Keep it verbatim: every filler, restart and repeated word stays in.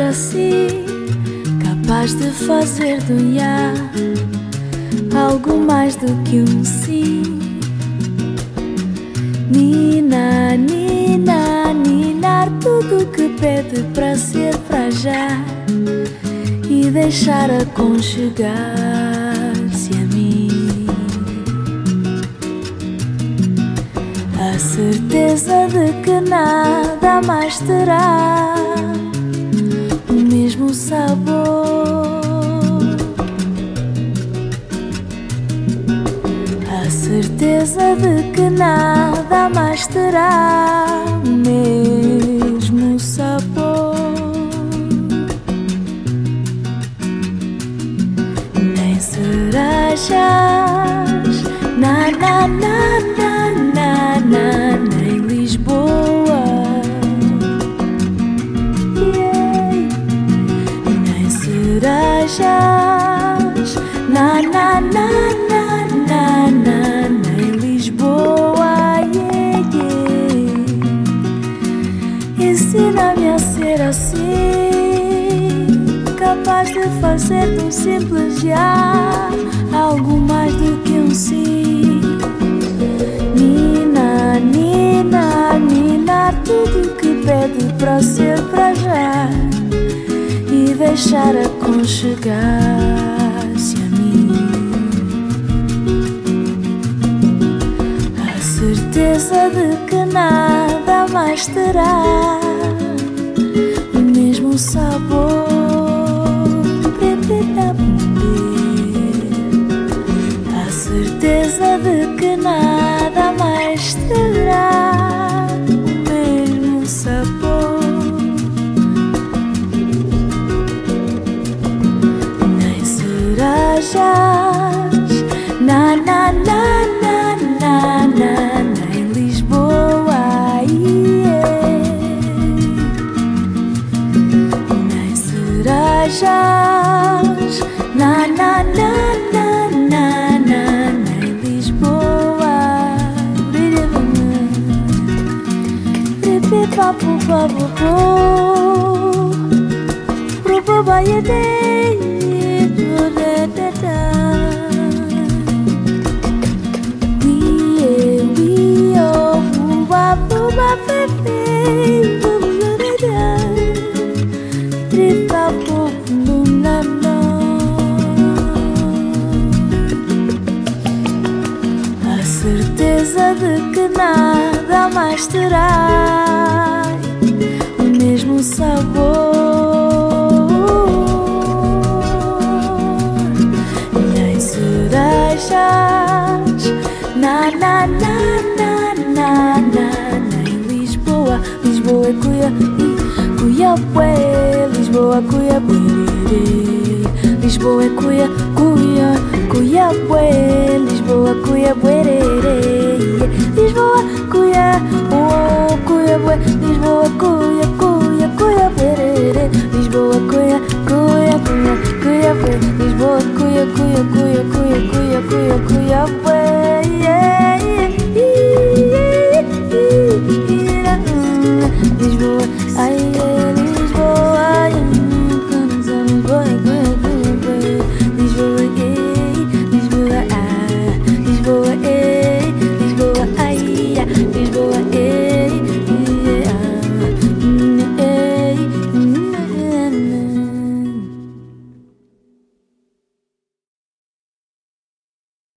assim, capaz de fazer do ya algo mais do que um sim. Nina, nina, ninar tudo que pede pra ser pra já e deixar aconchegar-se a mim. A certeza de que nada mais terá o mesmo sabor. A certeza de que nada mais terá o mesmo sabor. Nem cerejas, na na na na na na, nem Lisboa, yeah. Nem cerejas, na na na na na na, nem Lisboa, yeah, yeah. Ensina-me a ser assim, capaz de fazer de um simples já algo mais do que um sim. Nina, nina, ninar tudo que pede pra ser pra já e deixar aconchegar-se a mim. A certeza de que nada mais terá o mesmo sabor. A certeza de que nada mais terá o mesmo sabor. Nem cerejas, na na na na na na, nem Lisboa, yeah. Nem cerejas, na na na na na na, nem Lisboa. Papu papu po, rupa bayade, da da da. We we oh, buba buba pepe, buba da da. Tripa po luna no. A certeza de que nada mais terá o mesmo sabor. Nem cerejas, na na na na na na, nem Lisboa. Lisboa é cuia, cuia bué. Lisboa cuia buerere. Lisboa é cuia, cuia, cuia bué. Lisboa cuia buerere. Lisboa cuia, oh cuia bué. Lisboa cuia, cuia, cuia buerere. Lisboa cuia, cuia, cuia, cuia bué. Lisboa cuia, cuia, cuia, cuia, cuia, cuia, cuia bué, yeah.